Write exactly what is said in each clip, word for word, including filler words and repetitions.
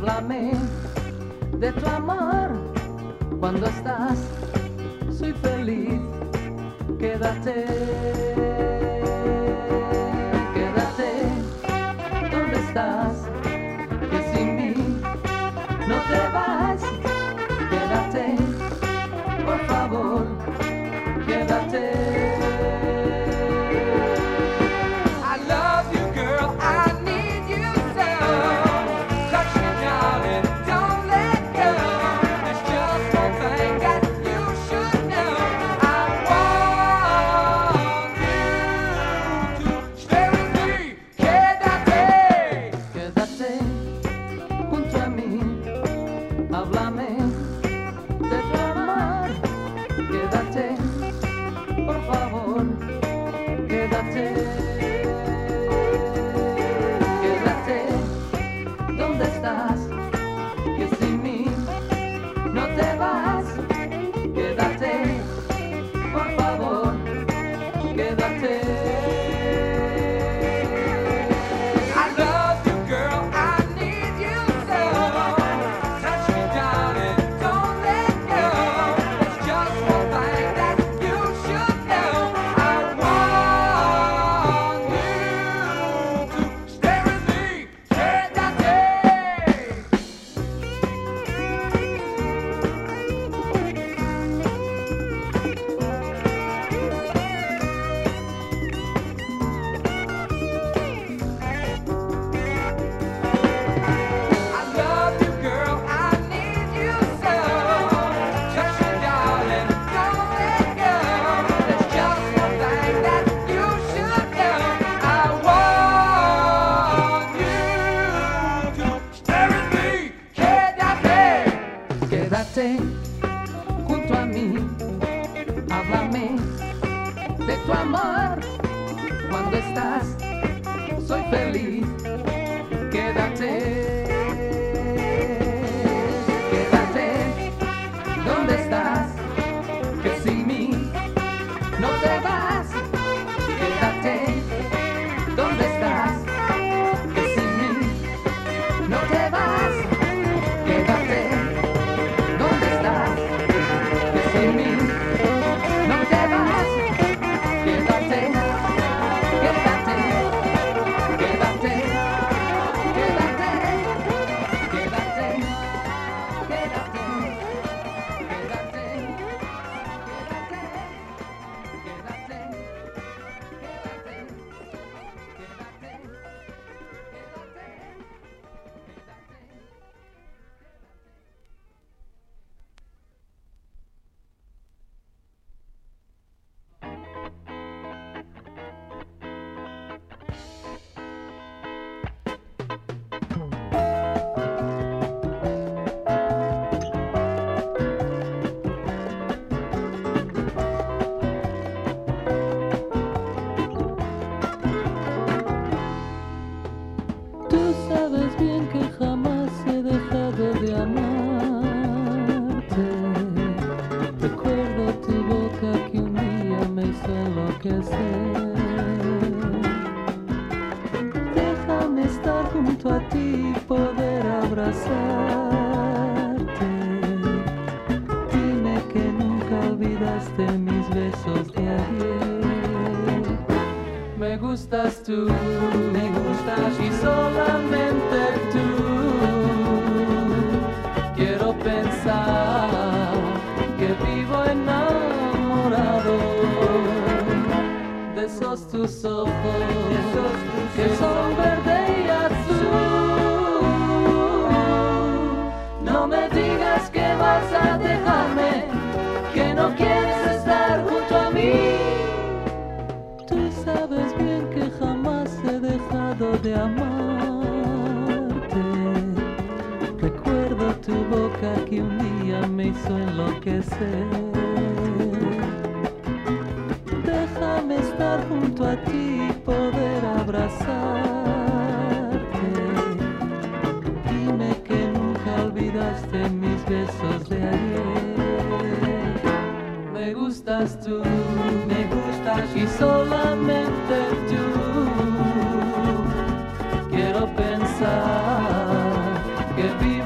Háblame de tu amor cuando estás, soy feliz, quédate, quédate, ¿dónde estás? Que sin mí no te vas, quédate, por favor, quédate. Quédate junto a mí, háblame de tu amor cuando estás, soy feliz, quédate, quédate, ¿dónde estás? Que sin mí no te vas, quédate, ¿dónde estás? Que sin mí no te vas, quédate. Déjame estar junto a ti y poder abrazarte. Dime que nunca olvidaste mis besos de ayer. Me gustas tú, me gustas y solamente tú. Quiero pensar que vivo enamorado de esos tus ojos, esos tus que son verde y azul. No me digas que vas a dejarme, que no quieres estar junto a mí. Tú sabes bien que jamás he dejado de amarte. Recuerdo tu boca que un día me hizo enloquecer. Déjame estar junto a ti y poder abrazarte. Dime que nunca olvidaste mis besos de ayer. Me gustas tú, me gustas y solamente tú. Quiero pensar que vivo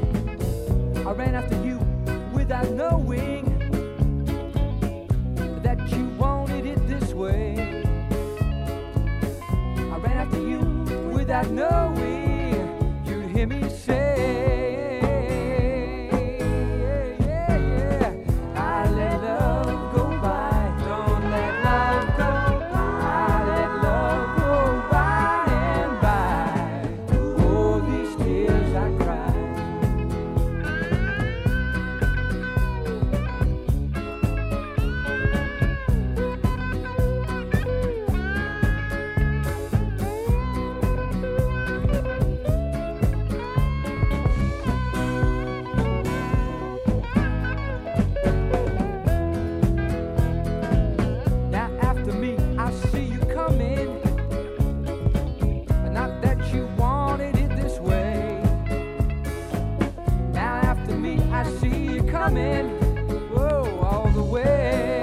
without knowing, you'd hear me say, yeah, yeah, yeah. I let love go by, don't let love go by. I let love go by and by. Oh, these tears I cry. Now after me, I see you coming. Not that you wanted it this way. Now after me, I see you coming. Whoa, all the way.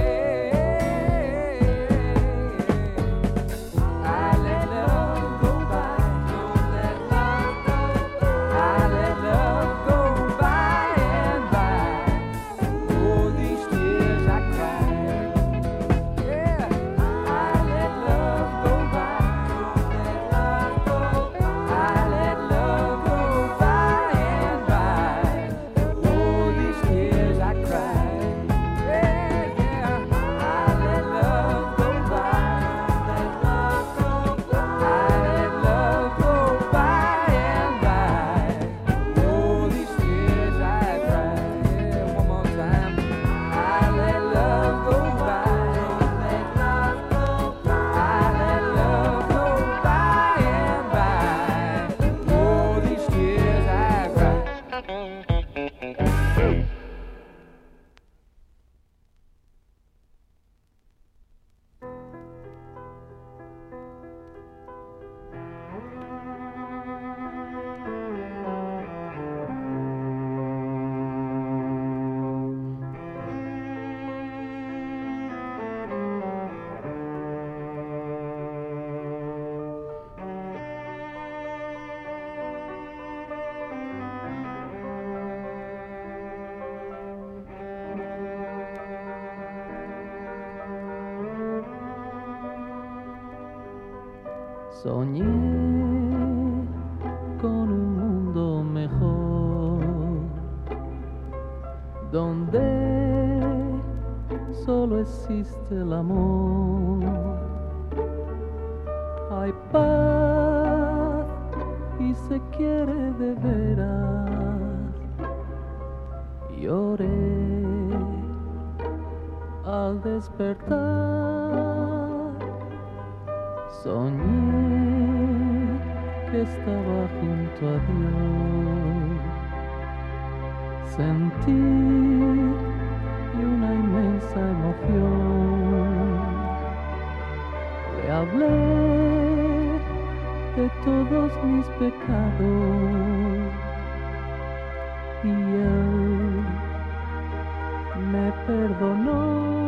I let love go by, don't let love go by. I let love go by and by. Oh, these tears I cry. Yeah, I let love go by, don't let love go by. I let love go by and by. Oh, these tears I cry. Yeah, yeah, I let love go by, don't let love go by. I let love go by and by. Oh, these tears I cry. Yeah, one more time. I let love go by, don't let love go by. I let love go by and by. Oh, these tears I cry. Soñé con un mundo mejor, donde solo existe el amor. Hay paz y se quiere de veras. Lloré al despertar. Soñé que estaba junto a Dios. Sentí una inmensa emoción. Le hablé de todos mis pecados y Él me perdonó.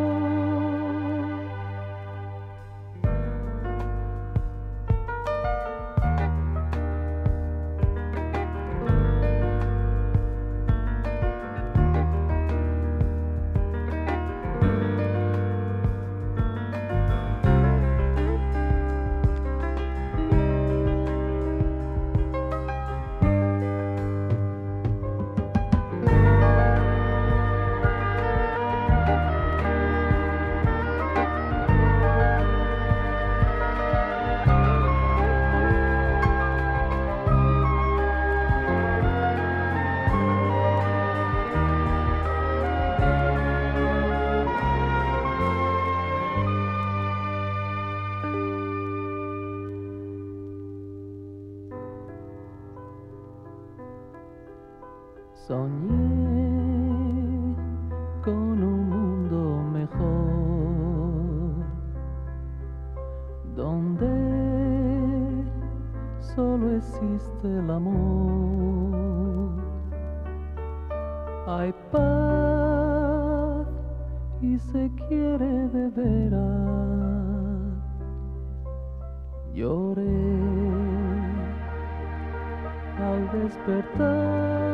Soñé con un mundo mejor, donde solo existe el amor. Hay paz y se quiere de veras. Lloré al despertar.